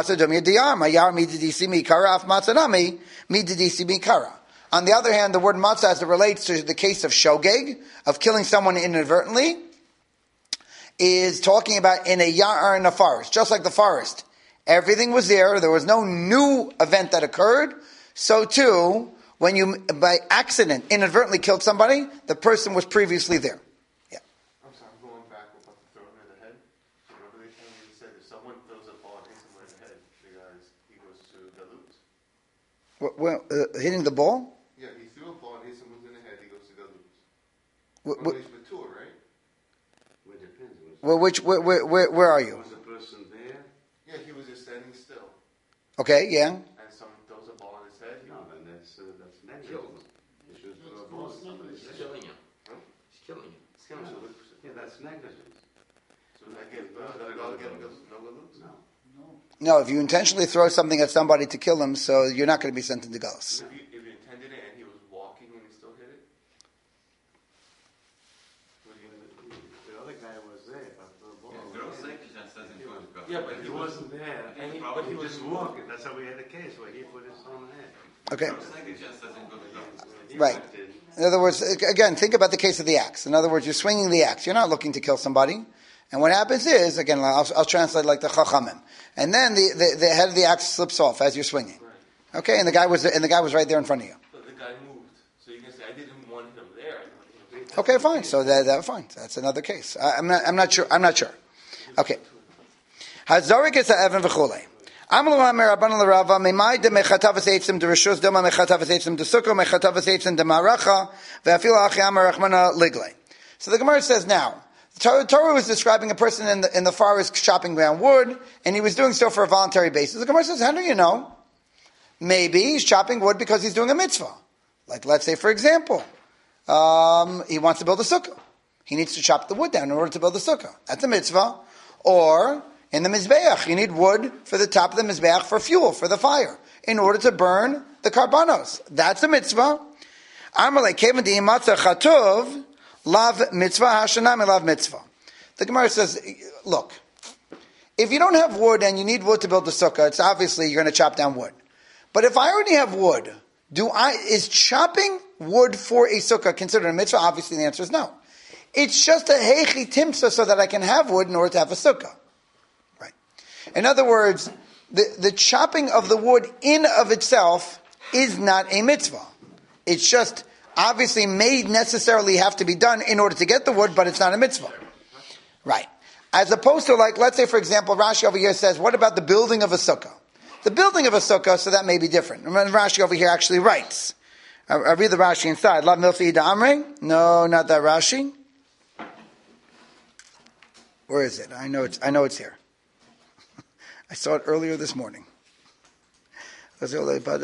other hand, the word matzah, as it relates to the case of shogeg, of killing someone inadvertently, is talking about in a ya'ar, in a forest, just like the forest. Everything was there. There was no new event that occurred. So too, when you, by accident, inadvertently killed somebody, the person was previously there. Yeah. I'm sorry, I'm going back with what the throw in the head. Remember they told me you said if someone throws a ball and hits someone in the head, the guy he goes to Galut. Well, uh, hitting the ball? Yeah, he threw a ball and hit someone in the head, he goes to Galut. Wh- Well, wh- he's mature, right? Well, it depends. Was, well, which, where, where, where, where are you? was the person there? Yeah, he was just standing still. Okay, yeah. And someone throws a ball in his head. He No, then that's, uh, that's Killed. negligence. You should throw a ball at somebody's He's head. killing him. Huh? He's killing him. So, what- Yeah, that's negligence. so that get, uh, that dog get no Galut? No. No, if you intentionally throw something at somebody to kill them, so you're not going to be sent into galus. If you, if you intended it and he was walking and he still hit it? Well, you, the other guy was there after the ball. Yeah, but He wasn't there, And he- but but he he was was walking. That's how we had a case where he put his own head. Okay. He Right. went in. In other words, again, think about the case of the axe. In other words, you're swinging the axe. You're not looking to kill somebody. And what happens is, again, I'll, I'll translate like the Chachamim. And then the, the, the head of the axe slips off as you're swinging. Okay, and the guy was and the guy was right there in front of you. But the guy moved. So you can say, I didn't want him there. I wanted him there. Okay, fine. So that, that fine. That's another case. I, I'm not. I'm not sure. I'm not sure. Okay. Hazarik is Evan v'chulei. Amlu Amer Rabban l'Rava Memai de mechatavas eitzim de Rishus Doma mechatavas eitzim de Sukkah mechatavas eitzim de Maracha ve'afil Achi Amar Rachmana Liglei. So the Gemara says now, the Torah, Torah was describing a person in the in the forest chopping down wood, and he was doing so for a voluntary basis. The Gemara says, how do you know? Maybe he's chopping wood because he's doing a mitzvah. Like, let's say, for example, um, he wants to build a sukkah. He needs to chop the wood down in order to build the sukkah. That's a mitzvah. Or in the mizbeach, you need wood for the top of the mizbeach for fuel, for the fire, in order to burn the karbanos. That's a mitzvah. Amalei kevin di'imatza chatuv lav mitzvah hashanam lav mitzvah. The Gemara says, look, if you don't have wood and you need wood to build the sukkah, it's obviously you're going to chop down wood. But if I already have wood, do I is chopping wood for a sukkah considered a mitzvah? Obviously, the answer is no. It's just a heichi timsa so that I can have wood in order to have a sukkah. Right. In other words, the, the chopping of the wood in of itself is not a mitzvah. It's just obviously may necessarily have to be done in order to get the wood, but it's not a mitzvah. Right. As opposed to, like, let's say, for example, Rashi over here says, what about the building of a sukkah? The building of a sukkah, so that may be different. Remember, Rashi over here actually writes. I, I read the Rashi inside. Lav milfi da amre? No, not that Rashi. Where is it? I know it's. I know it's here. I saw it earlier this morning. Yeah,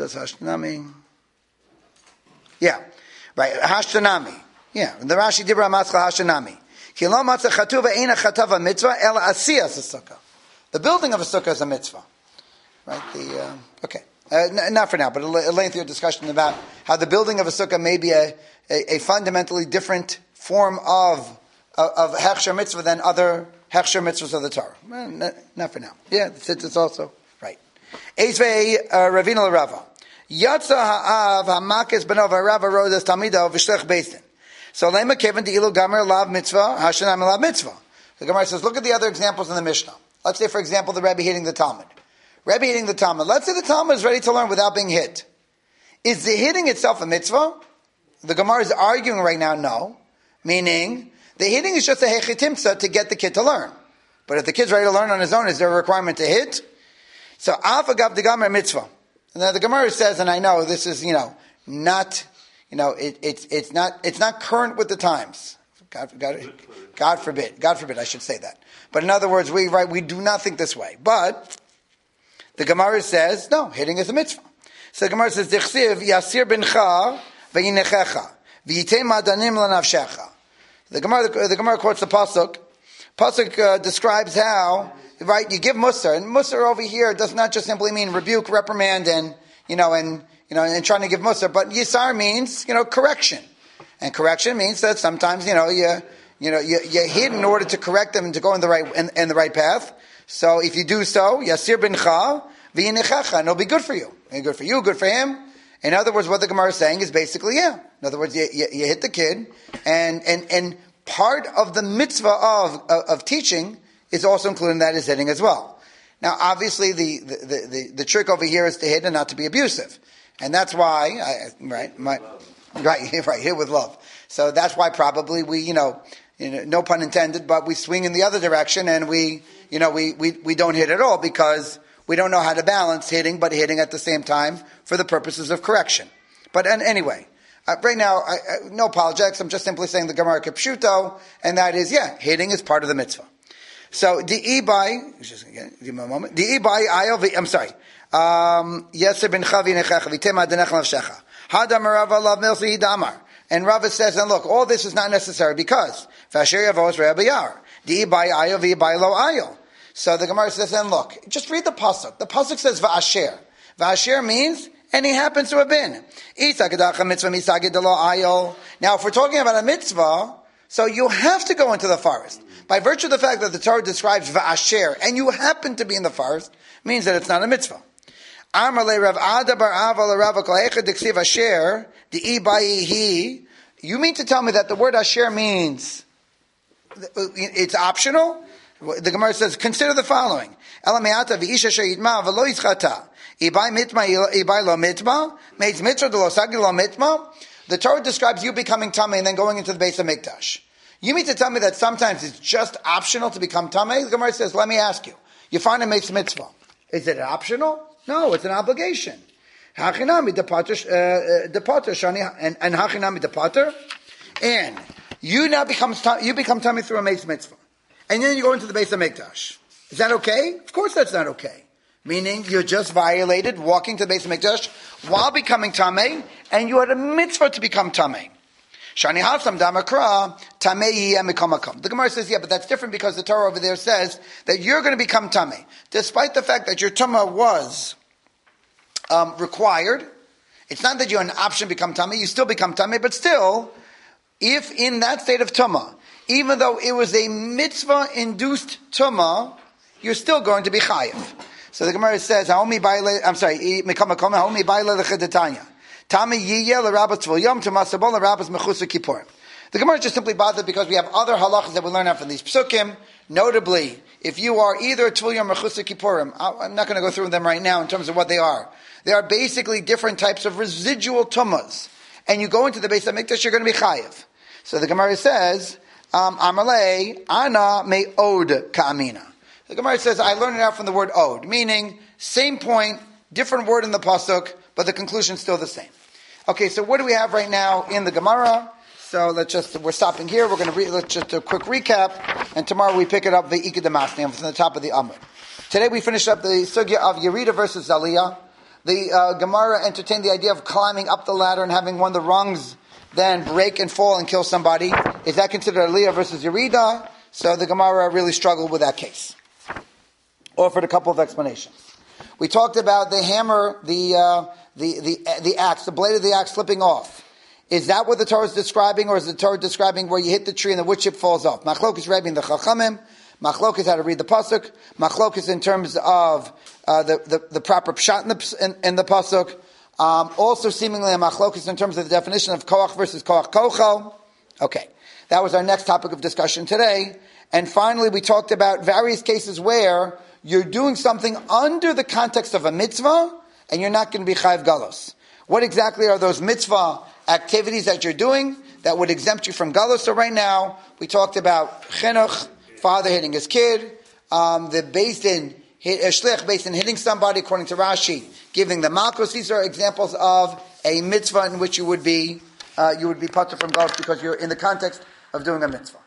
right. Hashtanami. Yeah, the Rashi dibra matzcha hashtanami. Ki lo matzah chatuva eina chatava mitzvah ela asiyas a sukkah. The building of a sukkah is a mitzvah. Right? The uh, okay, uh, n- not for now, but a, l- a lengthier discussion about how the building of a sukkah may be a, a, a fundamentally different form of of, of hechsher mitzvah than other hechsher mitzvahs of the Torah. Well, n- not for now. Yeah, it's, it's also right. Eizvei Ravina l'Rava Yatsa ha'av hamakes benov ha'Rava rodas tamido v'shlech beistin. So lema kevin de'ilu gamer lav mitzvah hashanam lav mitzvah. The Gemara says, look at the other examples in the Mishnah. Let's say, for example, the Rebbe hitting the Talmud. Rebbe hitting the Talmud. Let's say the Talmud is ready to learn without being hit. Is the hitting itself a mitzvah? The Gemara is arguing right now, no. Meaning, the hitting is just a hechitimsa to get the kid to learn. But if the kid's ready to learn on his own, is there a requirement to hit? So, af agav de gamer mitzvah. And then the Gemara says, and I know this is, you know, not, you know, it, it's it's not it's not current with the times. God, God, God forbid. God forbid I should say that. But in other words, we right we do not think this way. But the Gemara says, no, hitting is a mitzvah. So the Gemara says, Dichsiv yasir bincha v'yinechecha v'yitem madanim lanavshecha. The Gemara, the, the Gemara quotes the pasuk, Pasuk uh, describes how, right, you give Musar, and Musar over here does not just simply mean rebuke, reprimand, and, you know, and, you know, and trying to give Musar, but Yisar means, you know, correction. And correction means that sometimes, you know, you, you know, you, you hit in order to correct them and to go in the right, in, in the right path. So if you do so, Yasir bincha, v'yinechacha, and it'll be good for you. And good for you, good for him. In other words, what the Gemara is saying is basically, yeah. In other words, you, you, you hit the kid, and, and, and part of the mitzvah of, of, of teaching is also included in that is hitting as well. Now, obviously, the, the, the, the, the trick over here is to hit and not to be abusive. And that's why, I, right, my, right, right, hit with love. So that's why probably we, you know, you know, no pun intended, but we swing in the other direction and we, you know, we, we, we don't hit at all because we don't know how to balance hitting, but hitting at the same time for the purposes of correction. But and anyway, uh, right now, I, I, no apologetics. I'm just simply saying the Gemara Kipshuto, and that is, yeah, hitting is part of the mitzvah. So the ibai, just again, give me a moment. The ibai ayov. I'm sorry. Yeser ben chavi nechacha vitema denech nafshecha. Hadam Rava lav milsi damar. And Rava says, and look, all this is not necessary because Vasher Yavos Rabbi Yar. The ibai ayov ibai lo ayov. So the Gemara says, and look, just read the pasuk. The pasuk says va'asher. Va'asher means, and he happens to have been. Now, if we're talking about a mitzvah, so you have to go into the forest. By virtue of the fact that the Torah describes va'asher, and you happen to be in the forest, means that it's not a mitzvah. You mean to tell me that the word asher means it's optional? The Gemara says, consider the following. The Torah describes you becoming Tameh and then going into the base of Mikdash. You mean to tell me that sometimes it's just optional to become Tameh? The Gemara says, let me ask you. You find a Meitz Mitzvah. Is it optional? No, it's an obligation. Hachinami depater, and hachinami depater, and you now become you become Tameh through a Meitz Mitzvah. And then you go into the base of Mikdash. Is that okay? Of course that's not okay. Meaning you're just violated walking to the base of Mikdash while becoming Tameh, and you had a mitzvah to become Tameh. Shani Hasam Damakra, Tameh yiyeh mikol makom. The Gemara says, yeah, but that's different because the Torah over there says that you're going to become Tameh. Despite the fact that your Tumah was um, required, it's not that you're an option to become Tameh, you still become Tameh, but still, if in that state of Tumah, even though it was a mitzvah-induced tumah, you're still going to be chayiv. So the Gemara says, "Haomi baile." I'm sorry, "Mikam makom haomi baile lechedatanya." Tami yiyeh l'rabbas tvul yom tumasabol l'rabbas mechusa kippurim. The Gemara is just simply bothered because we have other halachas that we learn out from these psukim. Notably, if you are either tvul yom or mechusa kippurim, I'm not going to go through them right now in terms of what they are. They are basically different types of residual tumahs, and you go into the base of mikdash, you're going to be chayiv. So the Gemara says. Um, Amalei, ana me od ka'amina. The Gemara says, I learned it out from the word od, meaning, same point, different word in the pasuk, but the conclusion's still the same. Okay, so what do we have right now in the Gemara? So let's just, we're stopping here, we're going to, re, let's just do a quick recap, and tomorrow we pick it up, ve'ika demasnim, from the top of the Amud. Today we finished up the sugya of Yerida versus Aliyah. The uh, Gemara entertained the idea of climbing up the ladder and having one of the rungs then break and fall and kill somebody. Is that considered Aliyah versus Yerida? So the Gemara really struggled with that case. Offered a couple of explanations. We talked about the hammer, the uh, the the the axe, the blade of the axe slipping off. Is that what the Torah is describing, or is the Torah describing where you hit the tree and the wood chip falls off? Machlok is reading the Chachamim. Machlok is how to read the pasuk. Machlok is in terms of uh, the, the the proper pshat in the, in, in the pasuk. Um, also, seemingly a machlokus in terms of the definition of koach versus koach kochel. Okay, that was our next topic of discussion today. And finally, we talked about various cases where you're doing something under the context of a mitzvah, and you're not going to be chayiv galos. What exactly are those mitzvah activities that you're doing that would exempt you from galos? So right now, we talked about chinuch, father hitting his kid, um, the based in a shlich based in hitting somebody, according to Rashi, giving the malchus. These are examples of a mitzvah in which you would be uh, you would be patur from galus because you're in the context of doing a mitzvah.